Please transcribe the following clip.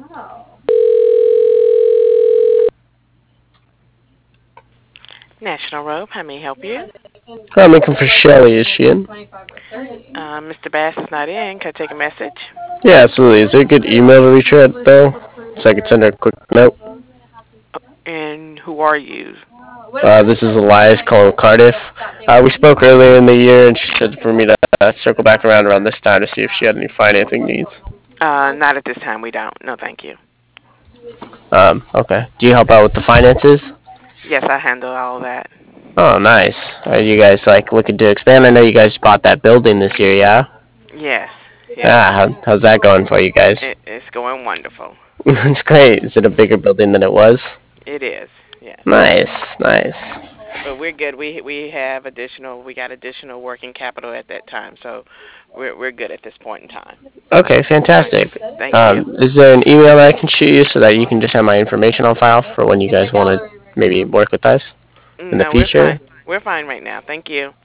National Rope, how may I help you? I'm looking for Shelly. Is she in? Mr. Bass is not in. Can I take a message? Yeah, absolutely. Is there a good email to reach her at, though? So I could send her a quick note. And who are you? This is Elias calling with Cardiff. We spoke earlier in the year, and she said for me to circle back around this time to see if she had any financing needs. Not at this time. We don't. No, thank you. Okay. Do you help out with the finances? Yes, I handle all that. Oh, nice. Are you guys like looking to expand? I know you guys bought that building this year, yeah? Yes, yes. Ah, how's that going for you guys? It's going wonderful. It's great. Is it a bigger building than it was? It is. Yes. Nice, nice. But we're good. We have additional. We got additional working capital at that time, so we're good at this point in time. Okay, fantastic. Thank you. Is there an email that I can shoot you so that you can just have my information on file for when you guys want to maybe work with us in the No, we're fine. future? We're fine right now. Thank you.